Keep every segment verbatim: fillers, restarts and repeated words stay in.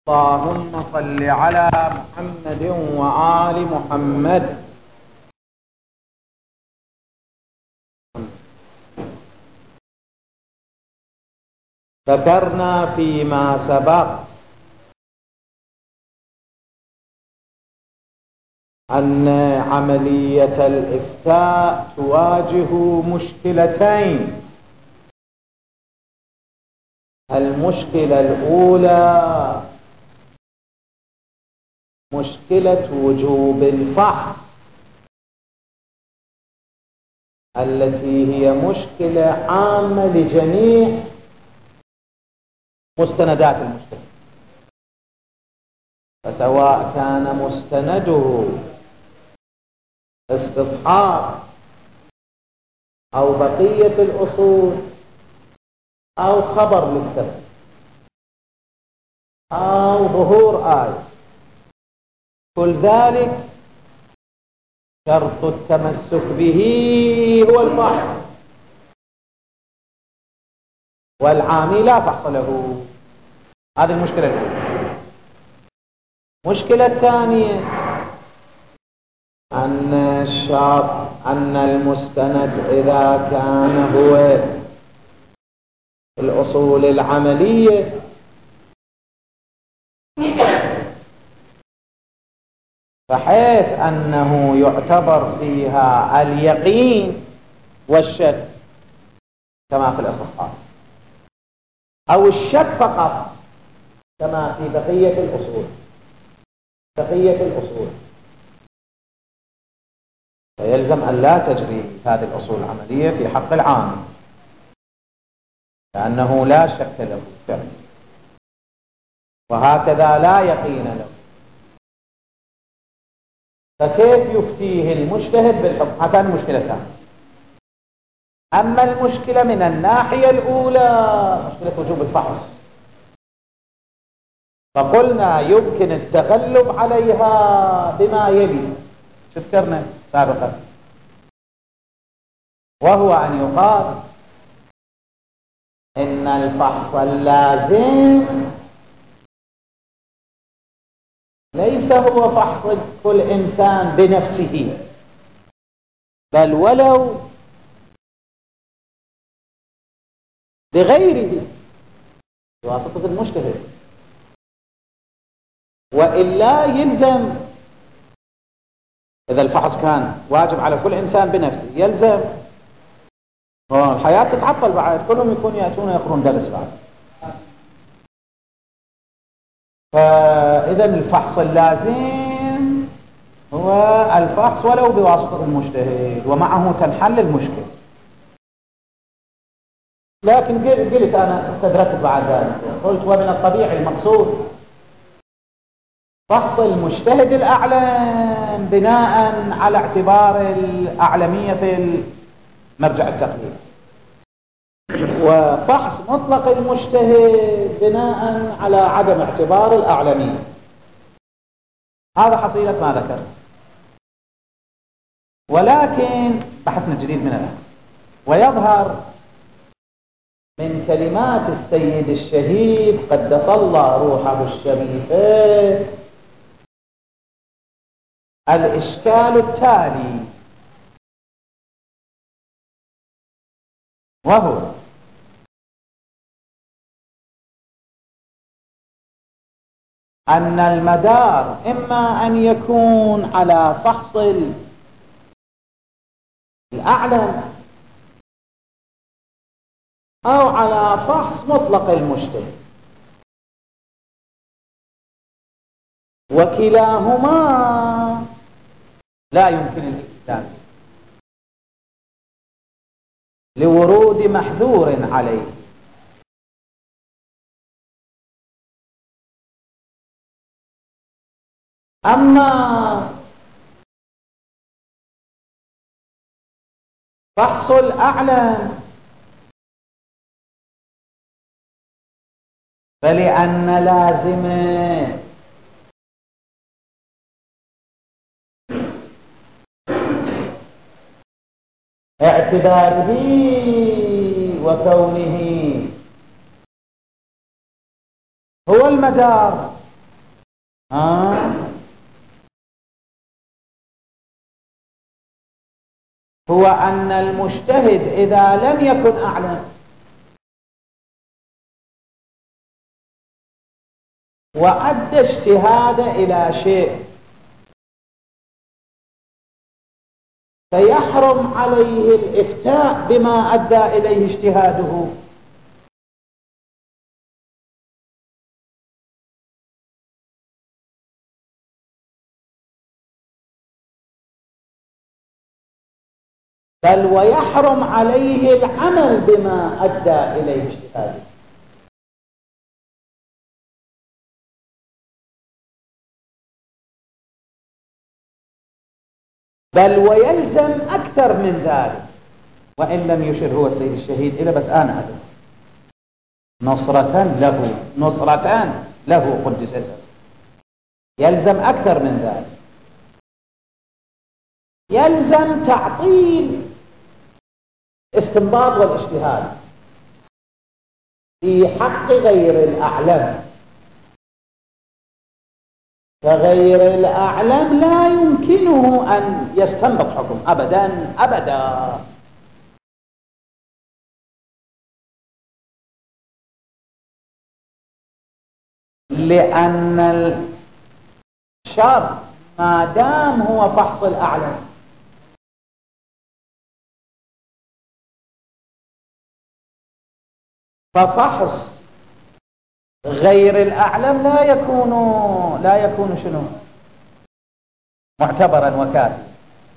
اللهم صل على محمد وآل محمد. ذكرنا فيما سبق أن عملية الإفتاء تواجه مشكلتين. المشكلة الأولى مشكلة وجوب الفحص، التي هي مشكلة عامة لجميع مستندات المشكلة، فسواء كان مستنده استصحاب أو بقية الأصول أو خبر مكتب أو ظهور آية، كل ذلك شرط التمسك به هو الفحص، والعامي لا فحص له. هذه المشكلة الأولى. المشكلة الثانية أن الشرط أن المستند إذا كان هو الأصول العملية بحيث أنه يعتبر فيها اليقين والشك كما في الاستصحاب، أو الشك فقط كما في بقية الأصول بقية الأصول فيلزم أن لا تجري هذه الأصول العملية في حق العام، لأنه لا شك له فعلا، وهكذا لا يقين له. فكيف يفتيه المجتهد بالحكم؟ هاتان المشكلتان. أما المشكلة من الناحية الأولى مشكلة وجوب الفحص، فقلنا يمكن التغلب عليها بما يلي، شو ذكرنا سابقا، وهو أن يقال إن الفحص اللازم ليس هو فحص كل إنسان بنفسه، بل ولو بغيره بواسطة المجتهد، وإلا يلزم إذا الفحص كان واجب على كل إنسان بنفسه يلزم الحياة تتعطل بعد، كلهم يكون يأتون يقرون درس بعد. فإذا الفحص اللازم هو الفحص ولو بواسطة المجتهد، ومعه تنحل المشكلة. لكن قلت أنا استدركت بعد ذلك، قلت ومن الطبيعي المقصود فحص المجتهد الأعلم بناء على اعتبار الأعلمية في مرجع التقليد، وفحص مطلق المجتهد بناء على عدم اعتبار الأعلمية. هذا حصيلة ما ذكر، ولكن بحثنا جديد من الآن، ويظهر من كلمات السيد الشهيد قدس الله روحه الشريفة الإشكال التالي، وهو أن المدار إما أن يكون على فحص الأعلم أو على فحص مطلق المجتهد، وكلاهما لا يمكن الاستدلال لورود محذور عليه. أما فحص الأعلم فلأن لازمه اعتباره وكونه هو المدار آه هو أن المجتهد إذا لم يكن أعلم وأدى اجتهاد إلى شيء فيحرم عليه الإفتاء بما أدى إليه اجتهاده. بل ويحرم عليه العمل بما أدى إليه اجتهاده. بل ويلزم أكثر من ذلك، وإن لم يشر هو السيد الشهيد إلى بس أنا هذا نصرة له، نصرة له قدس اسمه، يلزم أكثر من ذلك، يلزم تعطيل استنباط والاجتهاد في حق غير الأعلم. فغير الأعلم لا يمكنه أن يستنبط حكم أبدا أبدا. لأن الشرط ما دام هو فحص الأعلم ففحص غير الأعلم لا يكون لا يكون شنو معتبرا وكافيا.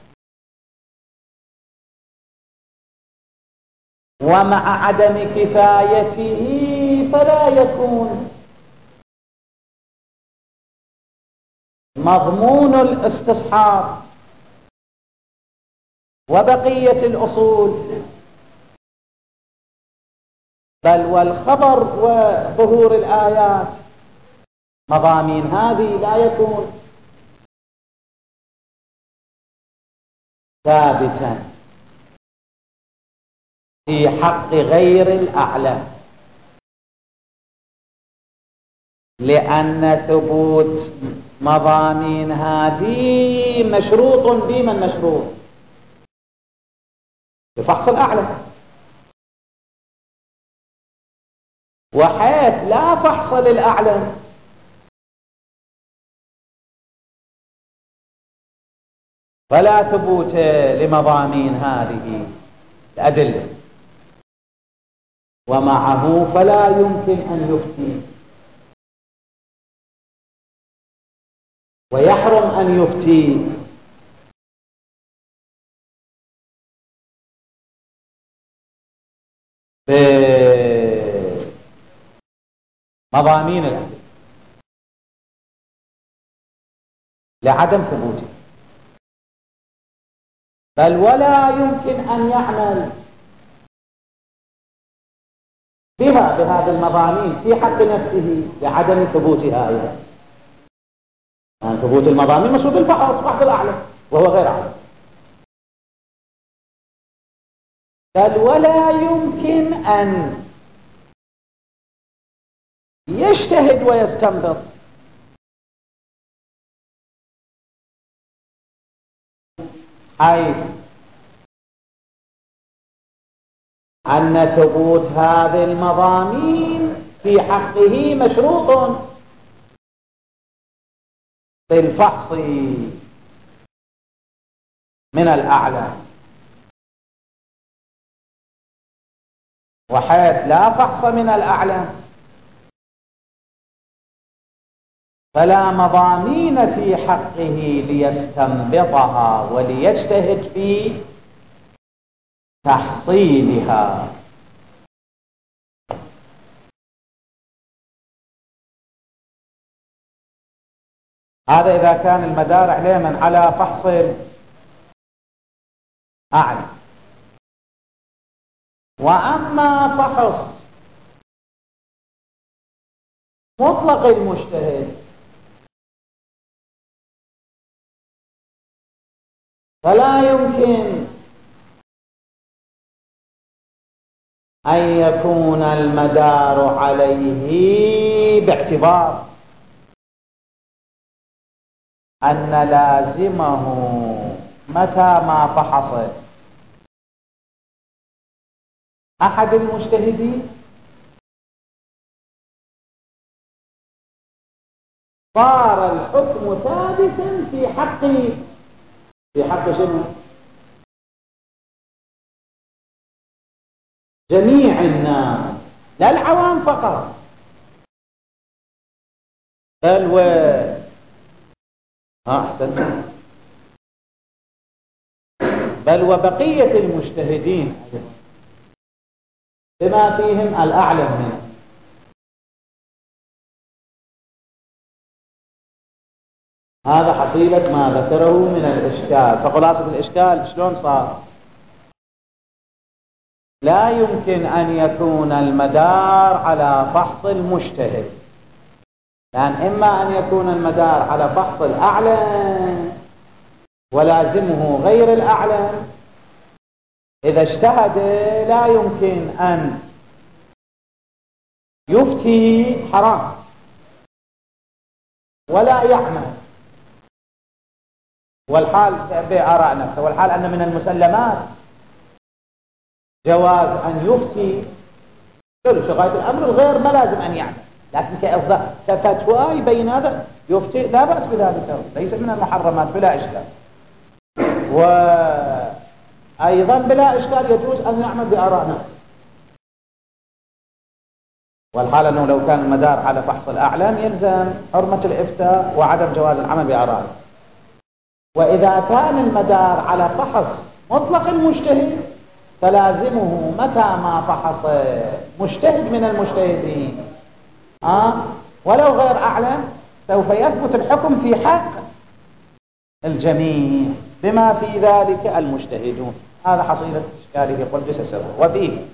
ومع عدم كفايته فلا يكون مضمون الاستصحاب وبقية الأصول، بل والخبر وظهور الآيات مضامين هذه لا يكون ثابتا في حق غير الأعلم، لأن ثبوت مضامين هذه مشروط بمن مشروط بفحص الأعلم، وحيث لا فحص للأعلم فلا ثبوت لمضامين هذه الأدلة، ومعه فلا يمكن أن يفتي، ويحرم أن يفتي بمضامين الأدلة لعدم ثبوته، بل ولا يمكن أن يعمل بها بهذه المضامين في حق نفسه لعدم ثبوتها أيضا. يعني ثبوت المضامين مسؤول بالفحص فحص الأعلى وهو غير أعلم، بل ولا يمكن أن يجتهد ويستنبط حيث أن ثبوت هذه المضامين في حقه مشروط بالفحص من الأعلى، وحيث لا فحص من الأعلى فلا مضامين في حقه ليستنبطها وليجتهد في تحصيلها. هذا إذا كان المدار علما على فحص أعلى. وأما فحص مطلق المجتهد فلا يمكن أن يكون المدار عليه باعتبار أن لازمه متى ما فحص أحد المجتهدين صار الحكم ثابتا في حق في حق شنو؟ جميع الناس، لا العوام فقط، بل و ها أحسنت بل وبقية المجتهدين بما فيهم الأعلم منه. هذا حصيلة ما ذكره من الإشكال. فخلاصة الإشكال شلون صار؟ لا يمكن أن يكون المدار على فحص المجتهد، لأن إما أن يكون المدار على فحص الأعلم ولازمه غير الأعلم، إذا اجتهد لا يمكن أن يفتي حرام ولا يعمل، والحال بآراء نفسه، والحال أن من المسلمات جواز أن يفتي في غاية الأمر الغير ما لازم أن يعمل، لكن كأصدق كفتوى يبين هذا يفتي لا بأس بذلك، ليس من المحرمات بلا إشكال. وأيضا بلا إشكال يجوز أن يعمل بآراء نفسه، والحال أنه لو كان المدار على فحص الأعلام يلزم حرمة الإفتاء وعدم جواز العمل بآراء. وإذا كان المدار على فحص مطلق المجتهد فلازمه متى ما فحص مجتهد من المجتهدين آه ولو غير أعلم سوف يثبت الحكم في حق الجميع بما في ذلك المجتهدون. هذا حصيلة إشكاله قدس سره. وفيه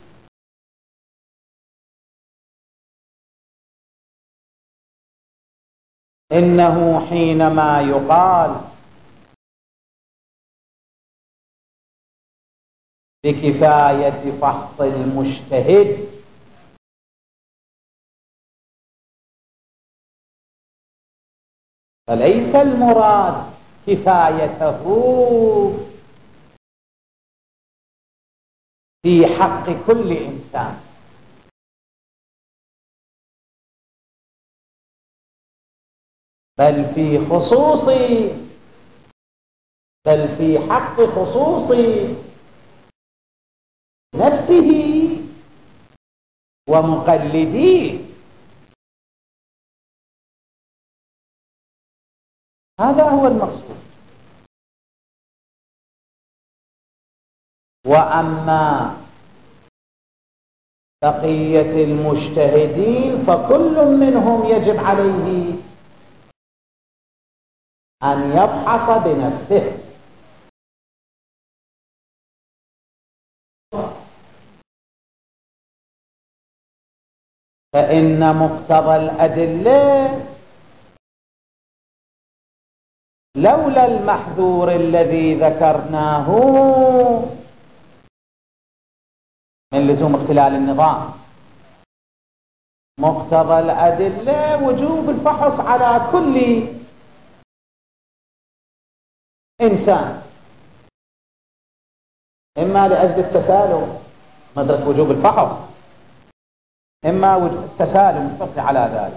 إنه حينما يقال بكفاية فحص المجتهد فليس المراد كفايته في حق كل إنسان، بل في خصوص بل في حق خصوص نفسه ومقلديه. هذا هو المقصود. وأما بقية المجتهدين فكل منهم يجب عليه أن يبحث بنفسه، فإن مقتضى الأدلة لولا المحذور الذي ذكرناه من لزوم اختلال النظام، مقتضى الأدلة وجوب الفحص على كل إنسان، إما لأجل التسالم مدرك وجوب الفحص، إما التسالم الفقهي على ذلك،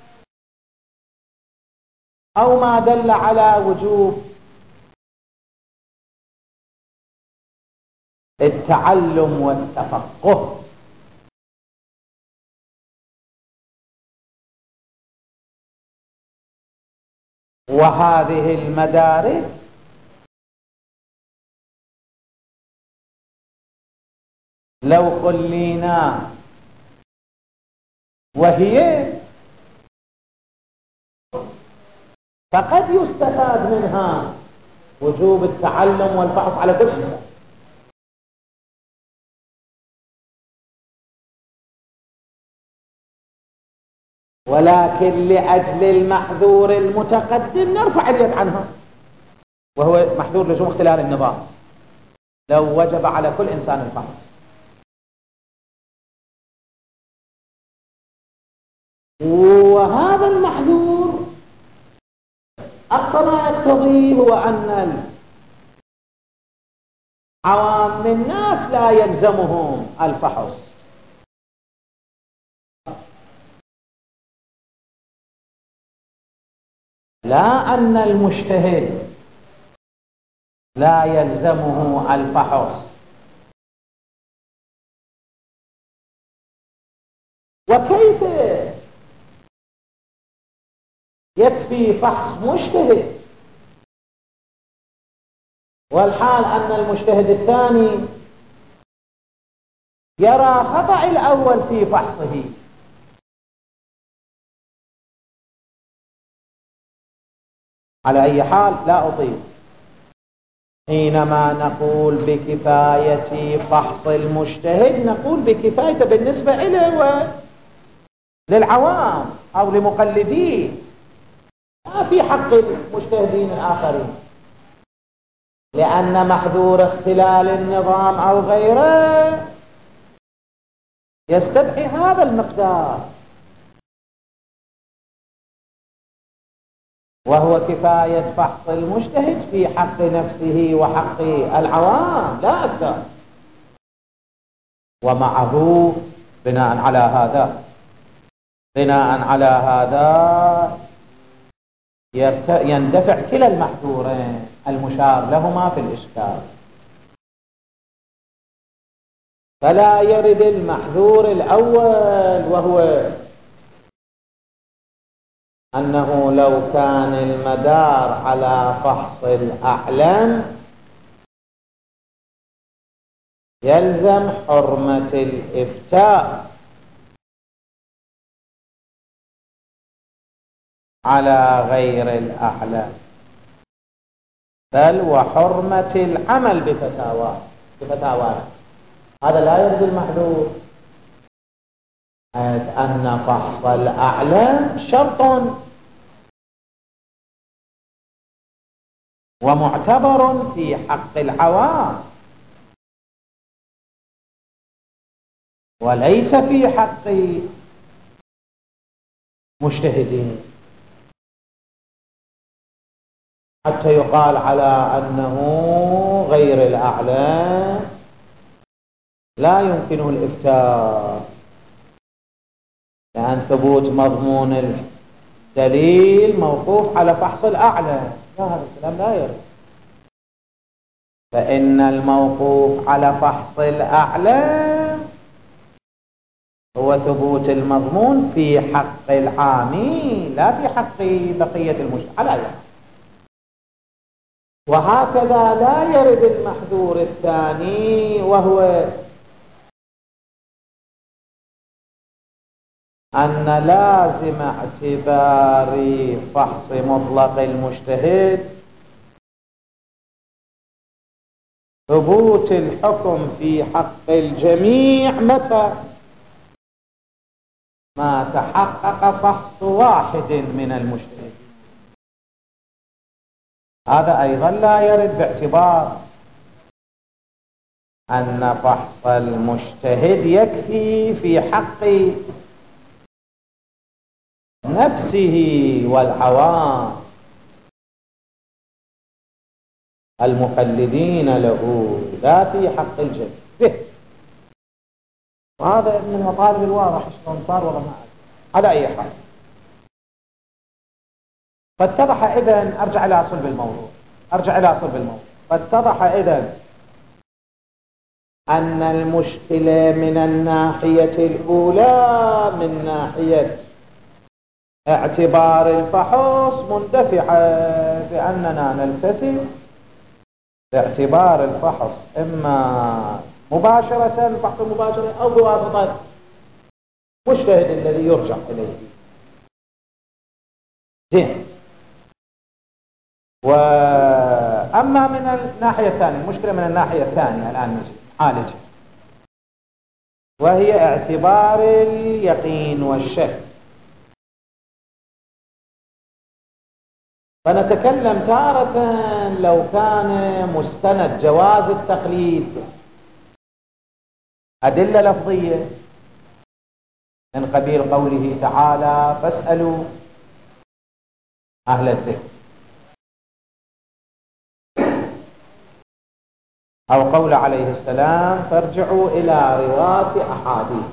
أو ما دل على وجوب التعلم والتفقه. وهذه المدارس لو خلينا وهي فقد يستفاد منها وجوب التعلم والفحص على كل إنسان، ولكن لأجل المحذور المتقدم نرفع اليد عنها، وهو محذور لزوم اختلال النظام. لو وجب على كل إنسان الفحص، وهذا المحذور أقصى نقتضيه هو أن عوام الناس لا يلزمهم الفحص، لا أن المجتهد لا يلزمه الفحص. وكيف يكفي فحص مجتهد والحال أن المجتهد الثاني يرى خطأ الأول في فحصه؟ على أي حال لا أطيق. حينما نقول بكفاية فحص المجتهد نقول بكفاية بالنسبة إليه وللعوام أو لمقلديه، لا في حق المجتهدين الآخرين، لأن محذور اختلال النظام أو غيره يستدعي هذا المقدار، وهو كفاية فحص المجتهد في حق نفسه وحق العوام لا أكثر. ومعه بناء على هذا بناء على هذا يندفع كلا المحذورين المشار لهما في الإشكال، فلا يرد المحذور الأول وهو أنه لو كان المدار على فحص الأعلام يلزم حرمة الإفتاء على غير الأعلام، بل وحرمة العمل بفتاوى بفتاوانا. هذا لا يرد المحذور، أن فحص الأعلام شرط ومعتبر في حق العوام وليس في حق مجتهدين، حتى يقال على أنه غير الأعلام لا يمكنه الإفتاء، لأن ثبوت مضمون الدليل موقوف على فحص الأعلى. لا، هذا الكلام لا يرد. فإن الموقوف على فحص الأعلى هو ثبوت المضمون في حق العامل لا في حق بقية المجتمع على الأقل. وهكذا لا يرد المحذور الثاني وهو أن لازم اعتبار فحص مطلق المجتهد ثبوت الحكم في حق الجميع متى ما تحقق فحص واحد من المجتهدين. هذا أيضا لا يرد، باعتبار أن فحص المجتهد يكفي في حق نفسه والعوام المقلدين له لا في حق الجميع. وهذا من المطالب الواضح شلون صار والله ما أعرف. على أي حال فاتضح إذن أرجع إلى صلب الموضوع أرجع إلى صلب الموضوع فاتضح إذن أن المشكلة من الناحية الأولى من ناحية اعتبار الفحص مندفعة بأننا نلتزم باعتبار الفحص إما مباشرة الفحص المباشرة أو بواسطة مجتهد الذي يرجع إليه. زين. وأما من الناحية الثانية المشكلة من الناحية الثانية الآن نعالجها، وهي اعتبار اليقين والشك. فنتكلم تارة لو كان مستند جواز التقليد أدلة لفظية من قبيل قوله تعالى فاسألوا أهل الذكر، أو قول عليه السلام فارجعوا إلى رواة أحاديث.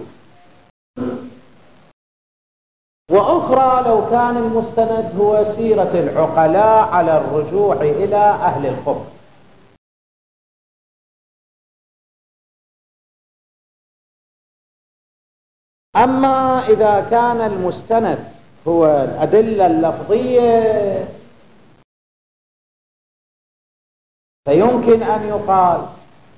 وأخرى لو كان المستند هو سيرة العقلاء على الرجوع إلى أهل الخبث. أما إذا كان المستند هو الأدلة اللفظية فيمكن أن يقال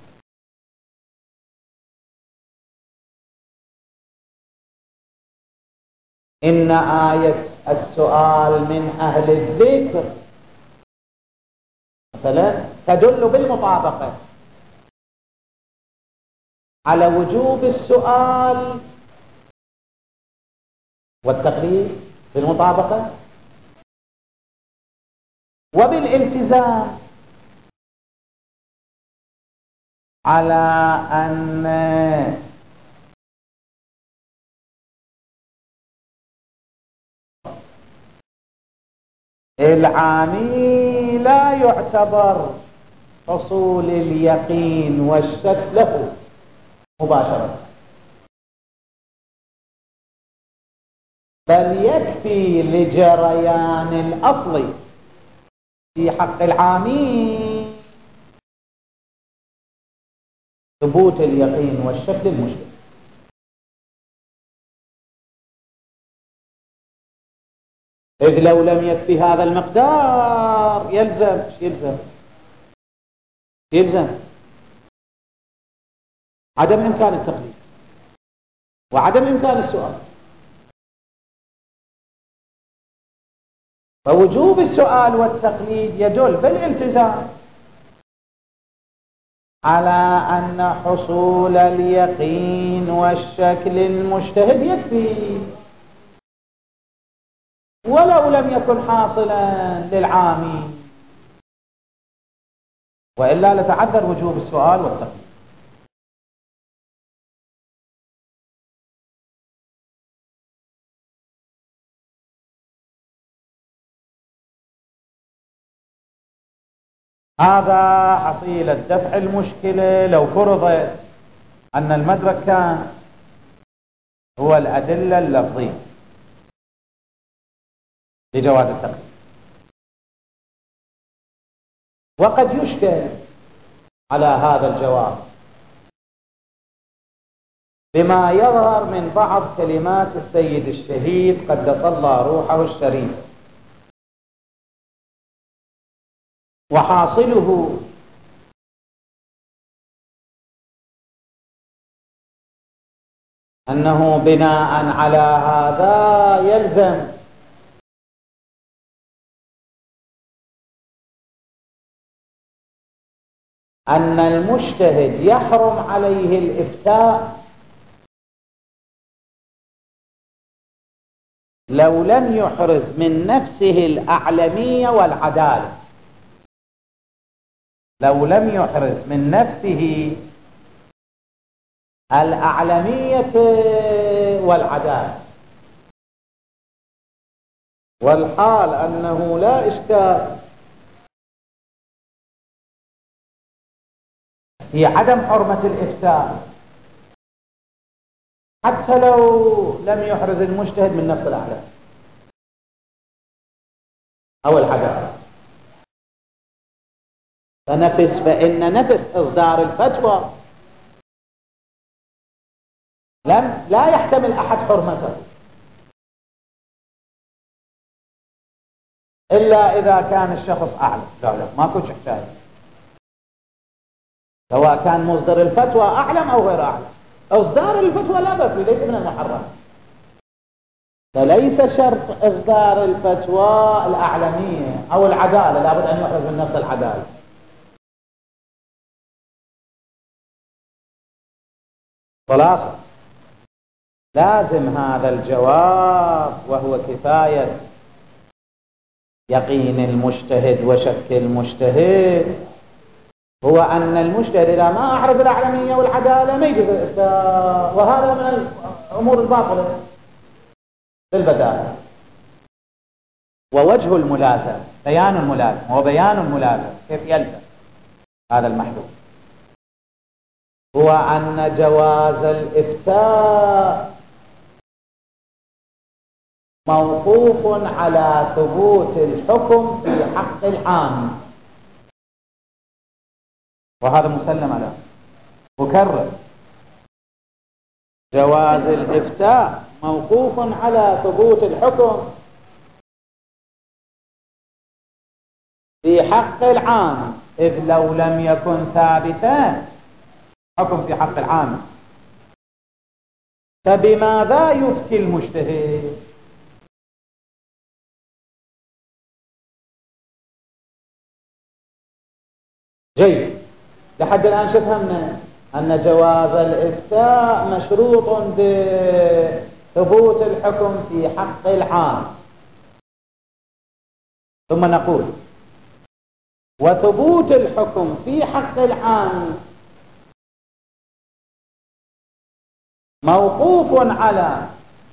إن آية السؤال من أهل الذكر مثلا تدل بالمطابقة على وجوب السؤال والتقليد بالمطابقة، وبالالتزام على أن العامي لا يعتبر حصول اليقين والشك له مباشرة، بل يكفي لجريان الأصل في حق العامي ثبوت اليقين والشك للمشكل. إذ لو لم يكفي هذا المقدار يلزم يلزم يلزم عدم إمكان التقليد وعدم إمكان السؤال. فوجوب السؤال والتقليد يدل بالالتزام على أن حصول اليقين والشك للمجتهد يكفي ولو لم يكن حاصلا للعامي، وإلا لتعذر وجوب السؤال والتقليد. هذا حصيلة دفع المشكلة لو فرض أن المدرك كان هو الأدلة اللفظية لجواز التقليد. وقد يشكل على هذا الجواب بما يظهر من بعض كلمات السيد الشهيد قدس الله روحه الشريف، وحاصله أنه بناء على هذا يلزم أن المجتهد يحرم عليه الإفتاء لو لم يحرز من نفسه الأعلمية والعدالة، لو لم يحرز من نفسه الأعلمية والعدالة، والحال أنه لا إشكال في عدم حرمة الإفتاء حتى لو لم يحرز المجتهد من نفس الأعلام أو العدالة. فنفس فإن نفس إصدار الفتوى لم لا يحتمل أحد حرمته إلا إذا كان الشخص أعلم. لا لا ما كنت حكاية، سواء كان مصدر الفتوى أعلم أو غير أعلم، إصدار الفتوى لا بأس ليس من المحرم. فليس شرط إصدار الفتوى الأعلمية أو العدالة، لابد أن يحرز من نفس العدالة. خلاصة لازم هذا الجواب وهو كفاية يقين المجتهد وشك المجتهد هو أن المجتهد إذا ما أحرز الأعلمية والعدالة ما يجوز الإفتاء، وهذا من الأمور الباطلة في البداية. ووجه الملازم بيان الملازم وبيان الملازم كيف يلزم هذا المحدود. هو أن جواز الإفتاء موقوف على ثبوت الحكم في حق العام، وهذا مسلم عليه. أكرر: جواز الإفتاء موقوف على ثبوت الحكم في حق العام، إذ لو لم يكن ثابتا حكم في حق العام فبماذا يفتي المجتهد؟ جيد، لحد الآن شو فهمنا؟ أن جواز الإفتاء مشروط بثبوت الحكم في حق العام. ثم نقول: وثبوت الحكم في حق العام موقوف على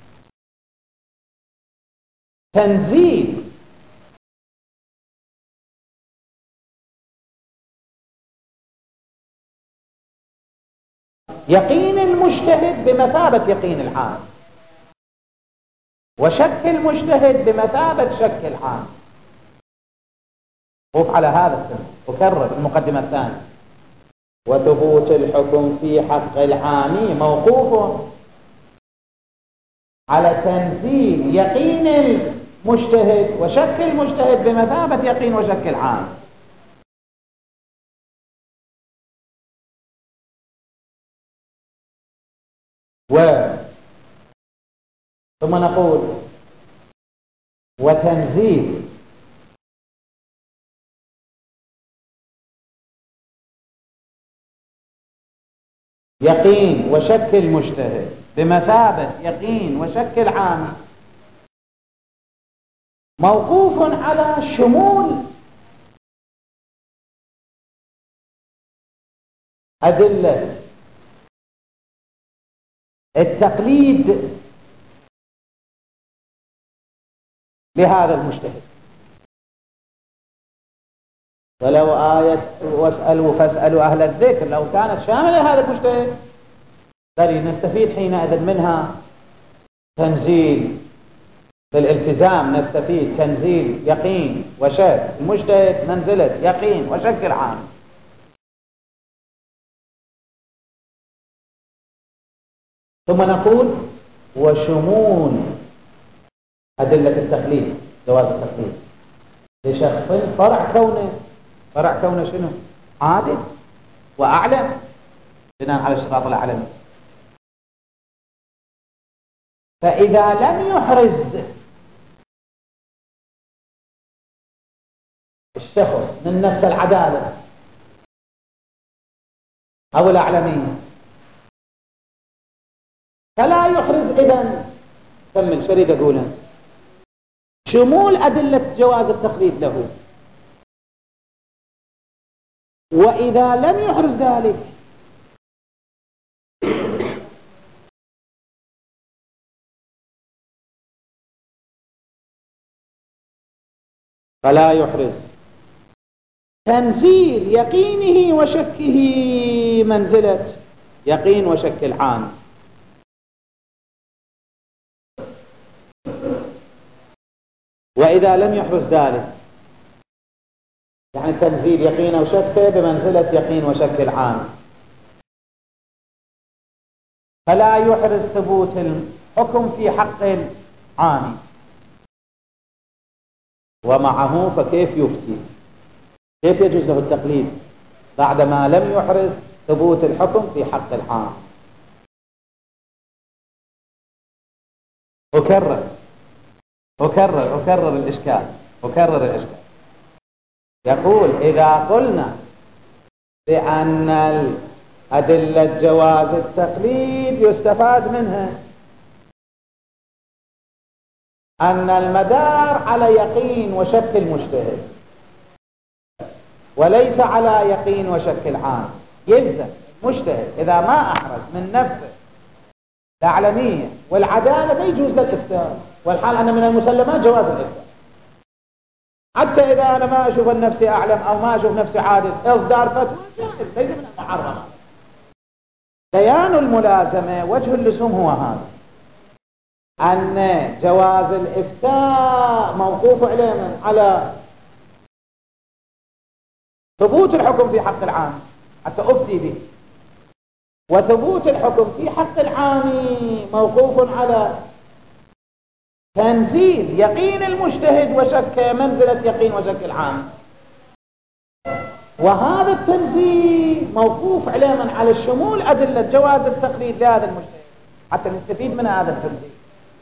تنزيل يقين المجتهد بمثابة يقين العام، وشك المجتهد بمثابة شك العام. وقف على هذا السنة. أكرر المقدمة الثانية: وثبوت الحكم في حق العام موقوف على تنزيل يقين المجتهد وشك المجتهد بمثابة يقين وشك العام. و ثم نقول: وتنزيل يقين وشك المجتهد بمثابة يقين وشك العام موقوف على شمول أدلة التقليد لهذا المجتهد. ولو آية واسألوا فاسألوا أهل الذكر لو كانت شاملة لهذا المجتهد ترى نستفيد حينئذ منها تنزيل بالالتزام، نستفيد تنزيل يقين وشك المجتهد منزلة يقين وشك العام. ثم نقول: وشمول أدلة التقليد، جواز التقليد لشخص فرع كونه فرع كونه شنو؟ عادل وأعلم بناء على اشتراط الأعلم. فإذا لم يحرز الشخص من نفس العدالة أو الأعلمية فلا يحرز إذن كمل شريد أقوله شمول أدلة جواز التقليد له. وإذا لم يحرز ذلك فلا يحرز تنزيل يقينه وشكه منزلة يقين وشك العام. وإذا لم يحرز ذلك يعني تنزيل يقين وشكه بمنزلة يقين وشك العام فلا يحرز ثبوت الحكم في حق العام. ومعه فكيف يفتي؟ كيف يجوز له التقليد بعدما لم يحرز ثبوت الحكم في حق العام؟ أكرر أكرر أكرر الإشكال أكرر الإشكال يقول: إذا قلنا بأن أدلة جواز التقليد يستفاد منها أن المدار على يقين وشك المجتهد وليس على يقين وشك العام، يلزم المجتهد إذا ما أحرز من نفسه الأعلمية والعدالة ما يجوز للإفتاء، والحال أن من المسلمات جواز الإفتاء. حتى إذا أنا ما أشوف نفسي أعلم أو ما أشوف نفسي عادل إصدار فتوى جائز ليس من المحرم. بيان الملازمة وجه اللزوم هو هذا، أن جواز الإفتاء موقوف عليه على ثبوت الحكم في حق العام حتى أفتي به، وثبوت الحكم في حق العام موقوف على تنزيل يقين المجتهد وشك منزلة يقين وشك العام، وهذا التنزيل موقوف عليه على الشمول أدلة جواز التقليد لهذا المجتهد حتى نستفيد من هذا التنزيل،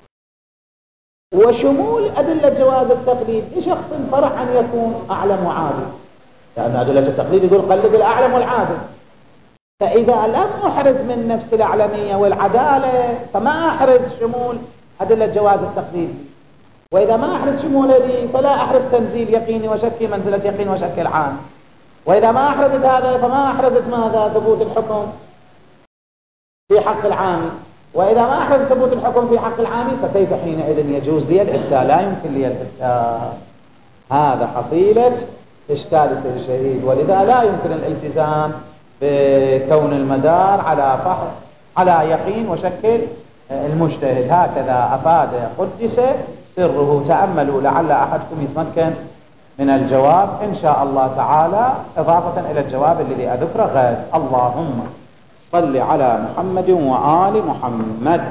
وشمول أدلة جواز التقليد لشخص فرح أن يكون أعلم وعادل، لأن أدلة التقليد يقول قلد الأعلم والعادل، فإذا لم أحرز من نفس الأعلمية والعدالة فما أحرز شمول أدلة جواز التقليد، وإذا ما أحرز شمول هذه فلا أحرز تنزيل يقيني وشكي منزلة يقين وشك العام، وإذا ما أحرزت هذا فما أحرزت ماذا؟ ثبوت الحكم في حق العام، وإذا ما أحرز ثبوت الحكم في حق العام فكيف حينئذ يجوز لي الإفتاء؟ لا يمكن لي الإفتاء. هذا حصيلة إشكال سيد الشهيد، ولذا لا يمكن الالتزام بكون المدار على فحص على يقين وشك المجتهد. هكذا أفاد قدس سره. تأملوا لعل أحدكم يتمكن من الجواب إن شاء الله تعالى، إضافة إلى الجواب الذي أذكره غد. اللهم صل على محمد وآل محمد.